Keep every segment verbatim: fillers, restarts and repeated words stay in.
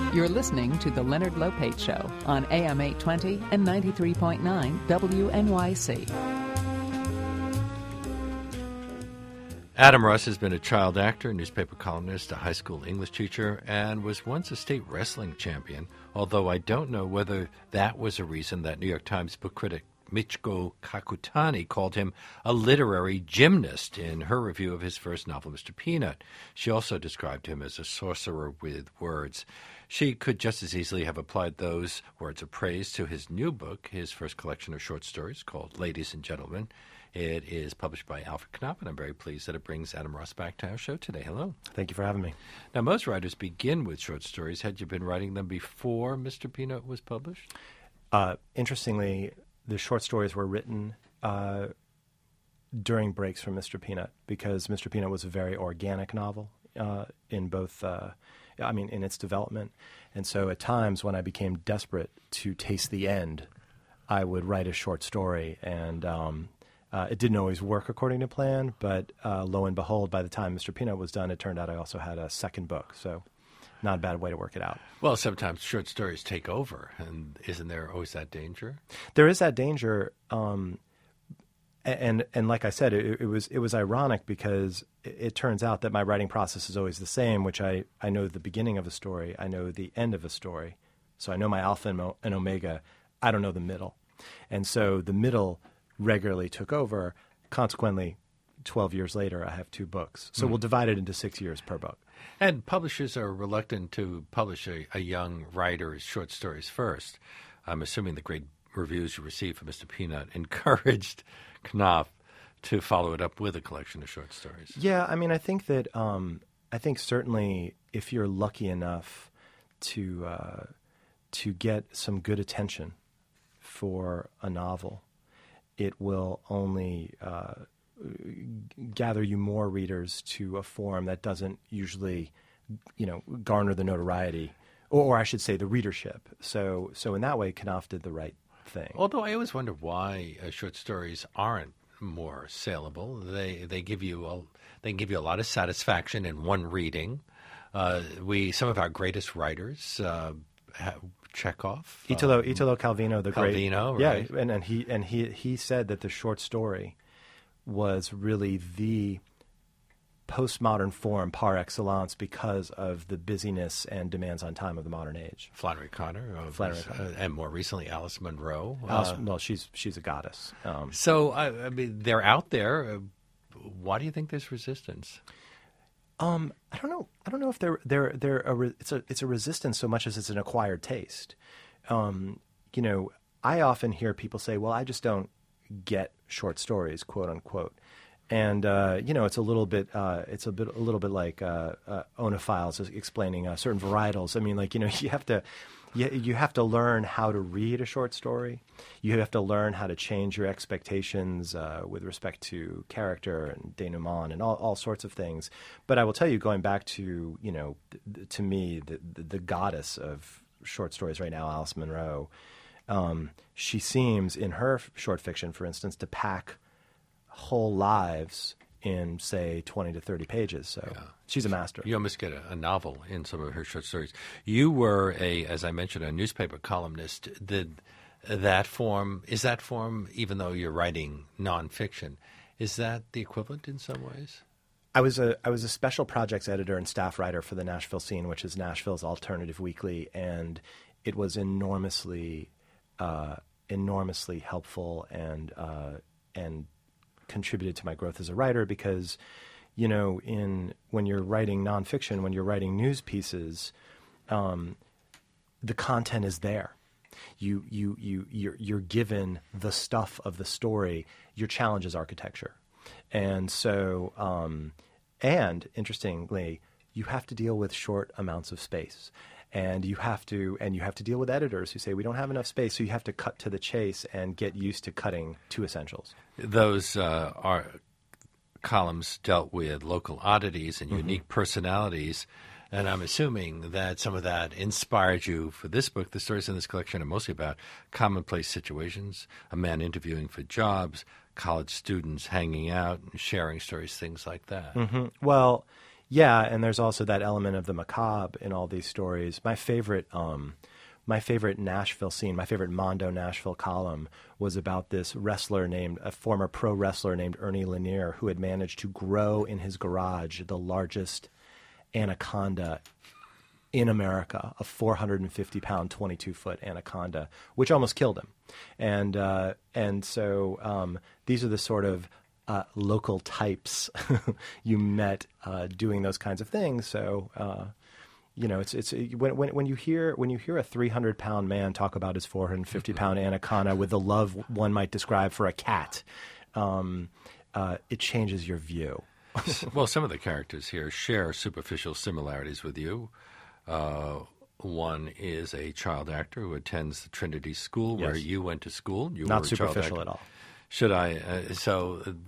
You're listening to The Leonard Lopate Show on A M eight twenty and ninety-three point nine W N Y C. Adam Russ has been a child actor, newspaper columnist, a high school English teacher, and was once a state wrestling champion, although I don't know whether that was a reason that New York Times book critic Michiko Kakutani called him a literary gymnast in her review of his first novel, Mister Peanut. She also described him as a sorcerer with words. She could just as easily have applied those words of praise to his new book, his first collection of short stories called Ladies and Gentlemen. It is published by Alfred Knopf, and I'm very pleased that it brings Adam Russ back to our show today. Hello. Thank you for having me. Now, most writers begin with short stories. Had you been writing them before Mister Peanut was published? Uh, interestingly, the short stories were written uh, during breaks from Mister Peanut because Mister Peanut was a very organic novel uh, in both, uh, I mean, in its development. And so at times when I became desperate to taste the end, I would write a short story, and um, uh, it didn't always work according to plan, but uh, lo and behold, by the time Mister Peanut was done, it turned out I also had a second book. So not a bad way to work it out. Well, sometimes short stories take over, and isn't there always that danger? There is that danger, um, and and like I said, it, it was it was ironic because it, it turns out that my writing process is always the same, which I, I know the beginning of a story, I know the end of a story, so I know my alpha and, mo- and omega. I don't know the middle, and so the middle regularly took over. Consequently, twelve years later, I have two books, so mm. we'll divide it into six years per book. And publishers are reluctant to publish a, a young writer's short stories first. I'm assuming the great reviews you received for Mister Peanut encouraged Knopf to follow it up with a collection of short stories. Yeah, I mean, I think that um, I think certainly if you're lucky enough to uh, to get some good attention for a novel, it will only uh, gather you more readers to a form that doesn't usually, you know, garner the notoriety, or, or I should say the readership. So, so in that way, Knopf did the right thing. Although I always wonder why uh, short stories aren't more saleable. They they give you a, they give you a lot of satisfaction in one reading. Uh, we some of our greatest writers, uh, have Chekhov, Italo um, Italo Calvino, the great, Calvino, right? Yeah, and, and he and he he said that the short story was really the postmodern form par excellence because of the busyness and demands on time of the modern age. Flannery O'Connor, of Flannery his, O'Connor. Uh, and more recently Alice Munro. Alice, Uh, well, she's she's a goddess. Um, so I, I mean, they're out there. Uh, why do you think there's resistance? Um, I don't know. I don't know if they're they're they're a re- it's a it's a resistance so much as it's an acquired taste. Um, you know, I often hear people say, "Well, I just don't get short stories," quote unquote, and uh, you know, it's a little bit uh, it's a bit a little bit like uh, uh, Onophiles explaining uh, certain varietals. I mean, like you know, you have to. You, you have to learn how to read a short story. You have to learn how to change your expectations uh, with respect to character and denouement and all, all sorts of things. But I will tell you, going back to, you know, th- to me, the, the, the goddess of short stories right now, Alice Munro, um, she seems in her f- short fiction, for instance, to pack whole lives in, say, twenty to thirty pages. So yeah. She's a master. You almost get a, a novel in some of her short stories. You were, a, as I mentioned, a newspaper columnist. Did that form, is that form, even though you're writing nonfiction, is that the equivalent in some ways? I was a I was a special projects editor and staff writer for the Nashville Scene, which is Nashville's alternative weekly, and it was enormously, uh, enormously helpful and uh, and contributed to my growth as a writer because, you know, in when you're writing nonfiction, when you're writing news pieces, um, the content is there. You you you you're, you're given the stuff of the story. Your challenge is architecture, and so um, and interestingly, you have to deal with short amounts of space. And you have to, and you have to deal with editors who say we don't have enough space, so you have to cut to the chase and get used to cutting to essentials. Those uh, are columns dealt with local oddities and unique mm-hmm. personalities, and I'm assuming that some of that inspired you for this book. The stories in this collection are mostly about commonplace situations, a man interviewing for jobs, college students hanging out and sharing stories, things like that. Mm-hmm. Well, Yeah, and there's also that element of the macabre in all these stories. My favorite, um, my favorite Nashville scene, my favorite Mondo Nashville column was about this wrestler named, a former pro wrestler named Ernie Lanier, who had managed to grow in his garage the largest anaconda in America, a four hundred fifty pound, twenty-two foot anaconda, which almost killed him. And uh, and so um, these are the sort of uh, local types you met uh, doing those kinds of things. So uh, you know, it's it's when when when you hear when you hear a three hundred pound man talk about his four hundred fifty pound anaconda with the love one might describe for a cat, um, uh, it changes your view. Well, some of the characters here share superficial similarities with you. Uh, one is a child actor who attends the Trinity School where Yes. you went to school. You Not were a child superficial actor. at all. Should I? Uh, so uh,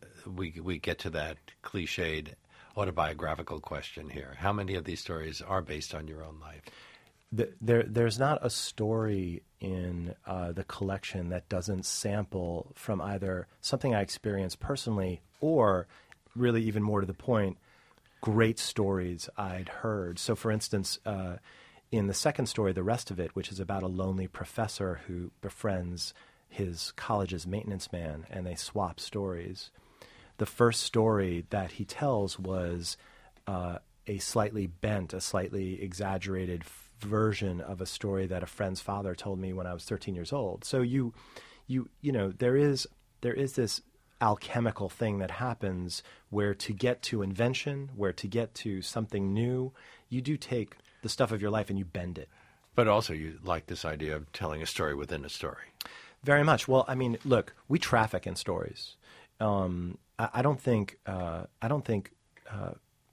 we we get to that cliched autobiographical question here. How many of these stories are based on your own life? The, there, there's not a story in uh, the collection that doesn't sample from either something I experienced personally or, really even more to the point, great stories I'd heard. So, for instance, uh, in the second story, The Rest of It, which is about a lonely professor who befriends his college's maintenance man, and they swap stories. The first story that he tells was uh, a slightly bent, a slightly exaggerated f- version of a story that a friend's father told me when I was thirteen years old. So you, you, you know, there is there is this alchemical thing that happens where to get to invention, where to get to something new, you do take the stuff of your life and you bend it. But also you like this idea of telling a story within a story. Very much. Well, I mean, look, we traffic in stories. Um, I, I don't think uh, I don't think uh,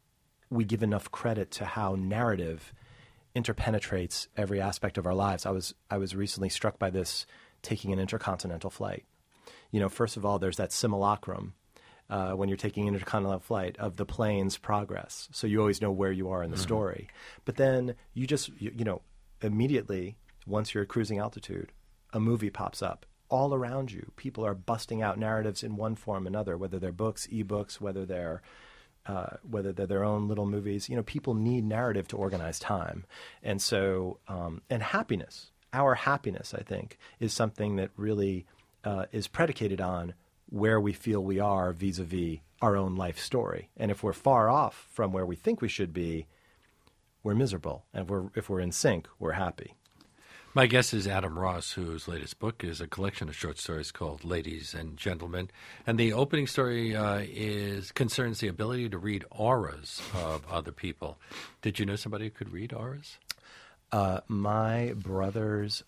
we give enough credit to how narrative interpenetrates every aspect of our lives. I was I was recently struck by this taking an intercontinental flight. You know, first of all, there's that simulacrum uh, when you're taking an intercontinental flight of the plane's progress. So you always know where you are in the mm-hmm. story. But then you just, you, you know, immediately, once you're at cruising altitude, a movie pops up all around you. People are busting out narratives in one form or another, whether they're books, ebooks, whether they're uh, whether they're their own little movies. You know, people need narrative to organize time. And so, um, and happiness, our happiness, I think, is something that really uh, is predicated on where we feel we are vis-a-vis our own life story. And if we're far off from where we think we should be, we're miserable. And if we're, if we're in sync, we're happy. My guest is Adam Ross, whose latest book is a collection of short stories called Ladies and Gentlemen. And the opening story uh, is concerns the ability to read auras of other people. Did you know somebody who could read auras? Uh, my brother's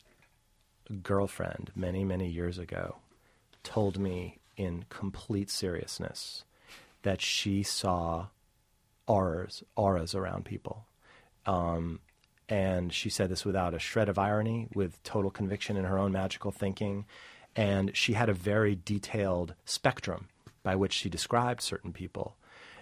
girlfriend many, many years ago told me in complete seriousness that she saw auras, auras around people. Um And she said this without a shred of irony, with total conviction in her own magical thinking. And she had a very detailed spectrum by which she described certain people.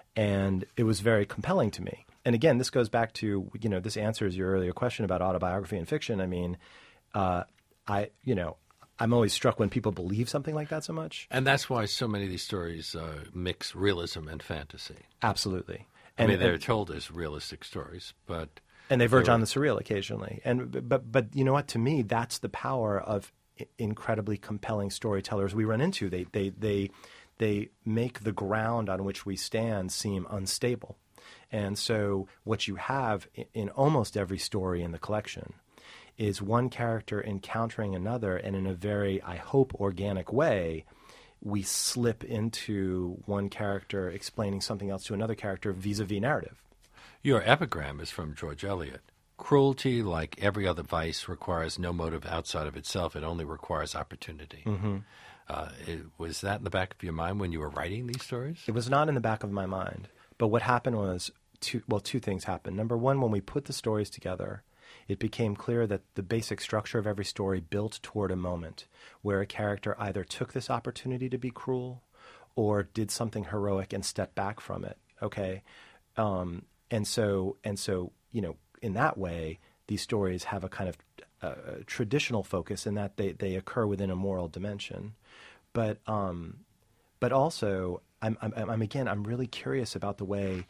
And it was very compelling to me. And again, this goes back to, you know, this answers your earlier question about autobiography and fiction. I mean, uh, I, you know, I'm always struck when people believe something like that so much. And that's why so many of these stories uh, mix realism and fantasy. Absolutely. I And, mean, they're and, told as realistic stories, but... And they verge were... on the surreal occasionally. And but but you know what? To me, that's the power of incredibly compelling storytellers we run into. They they they they make the ground on which we stand seem unstable. And so what you have in, in almost every story in the collection is one character encountering another, and in a very, I hope, organic way, we slip into one character explaining something else to another character vis-a-vis narrative. Your epigram is from George Eliot. Cruelty, like every other vice, requires no motive outside of itself. It only requires opportunity. Mm-hmm. Uh, it, was that in the back of your mind when you were writing these stories? It was not in the back of my mind. But what happened was, two, well, two things happened. Number one, when we put the stories together, it became clear that the basic structure of every story built toward a moment where a character either took this opportunity to be cruel or did something heroic and stepped back from it. Okay? Um, and so, and so, you know, in that way, these stories have a kind of uh, traditional focus in that they, they occur within a moral dimension. But um, but also, I'm, I'm, I'm again, I'm really curious about the way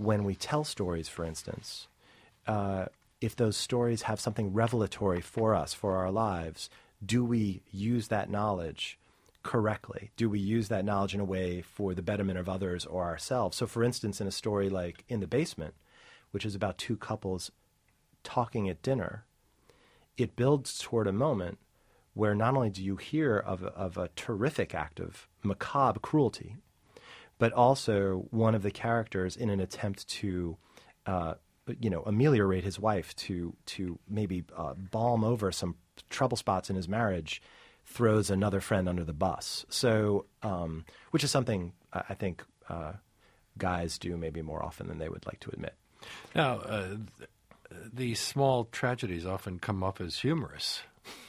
when we tell stories, for instance, uh, if those stories have something revelatory for us, for our lives, do we use that knowledge correctly? Do we use that knowledge in a way for the betterment of others or ourselves? So, for instance, in a story like In the Basement, which is about two couples talking at dinner, it builds toward a moment where not only do you hear of a, of a terrific act of macabre cruelty, but also one of the characters, in an attempt to, uh, you know, ameliorate his wife, to to maybe uh, balm over some trouble spots in his marriage, throws another friend under the bus. So, um, which is something I think uh, guys do maybe more often than they would like to admit. Now, uh, th- these small tragedies often come off as humorous.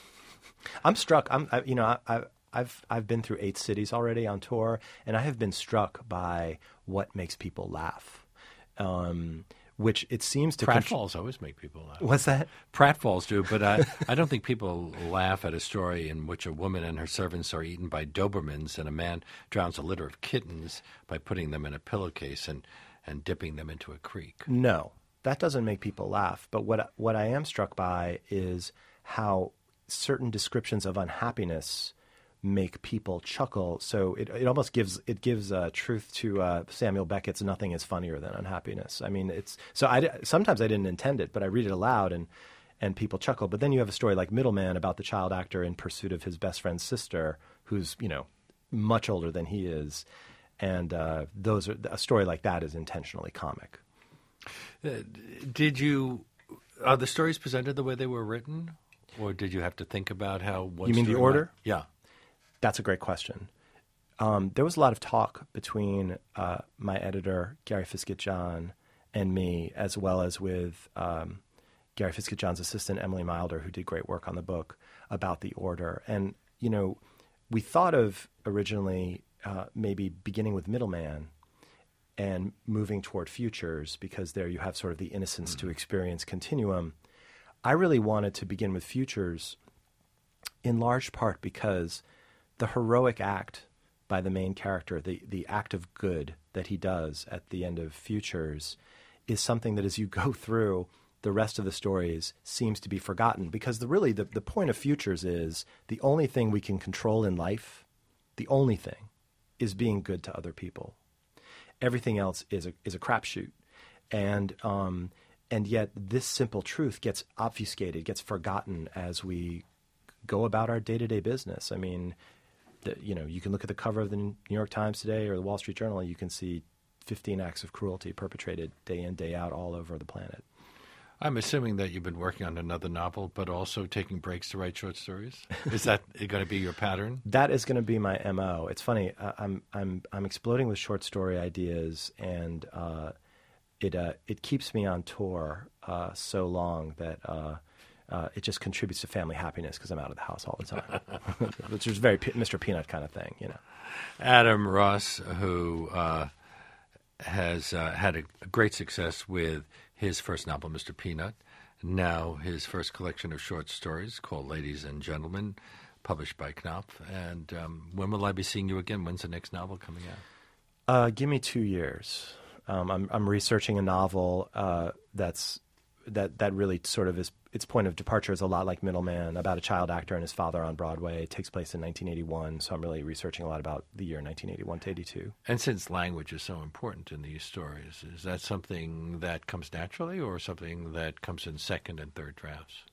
I'm struck. I'm, I, you know, I, I, I've I've been through eight cities already on tour, and I have been struck by what makes people laugh. Um, which it seems to pratfalls contr- always make people laugh. What's that? Pratfalls do, but I, I don't think people laugh at a story in which a woman and her servants are eaten by Dobermans and a man drowns a litter of kittens by putting them in a pillowcase and, and dipping them into a creek. No, that doesn't make people laugh. But what what I am struck by is how certain descriptions of unhappiness make people chuckle. So it it almost gives it gives uh, truth to uh, Samuel Beckett's "Nothing is funnier than unhappiness." I mean, it's so. I sometimes I didn't intend it, but I read it aloud and and people chuckle. But then you have a story like Middleman about the child actor in pursuit of his best friend's sister, who's you know much older than he is, and uh, those are a story like that is intentionally comic. Uh, did you are the stories presented the way they were written, or did you have to think about how one? You mean the order? Might, yeah. That's a great question. Um, there was a lot of talk between uh, my editor, Gary Fiskett-John, and me, as well as with um, Gary Fiskett-John's assistant, Emily Milder, who did great work on the book, about the order. And, you know, we thought of originally uh, maybe beginning with Middleman and moving toward Futures, because there you have sort of the innocence mm-hmm. to experience continuum. I really wanted to begin with Futures in large part because the heroic act by the main character, the, the act of good that he does at the end of Futures, is something that as you go through the rest of the stories seems to be forgotten. Because the really the, the point of Futures is the only thing we can control in life, the only thing, is being good to other people. Everything else is a is a crapshoot. And um, and yet this simple truth gets obfuscated, gets forgotten as we go about our day-to-day business. I mean, The, you know, you can look at the cover of the New York Times today or the Wall Street Journal, and you can see fifteen acts of cruelty perpetrated day in, day out all over the planet. I'm assuming that you've been working on another novel, but also taking breaks to write short stories. Is that going to be your pattern? That is going to be my M O. It's funny. Uh, I'm I'm I'm exploding with short story ideas, and uh, it uh, it keeps me on tour uh, so long that. Uh, Uh, it just contributes to family happiness because I'm out of the house all the time, which is very P- Mister Peanut kind of thing, you know. Adam Ross, who uh, has uh, had a, a great success with his first novel, Mister Peanut, now his first collection of short stories called Ladies and Gentlemen, published by Knopf. And um, when will I be seeing you again? When's the next novel coming out? Uh, give me two years. Um, I'm, I'm researching a novel uh, that's that that really sort of is its point of departure is a lot like Middleman, about a child actor and his father on Broadway. It takes place in nineteen eighty-one, so I'm really researching a lot about the year nineteen eighty-one to eighty-two. And since language is so important in these stories, is that something that comes naturally or something that comes in second and third drafts?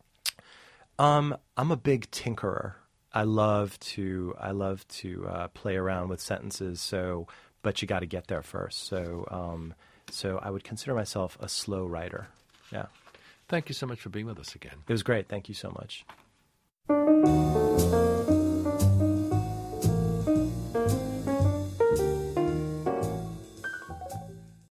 Um, I'm a big tinkerer. I love to I love to uh, play around with sentences. So, but you got to get there first. So, um, so I would consider myself a slow writer. Yeah. Thank you so much for being with us again. It was great. Thank you so much.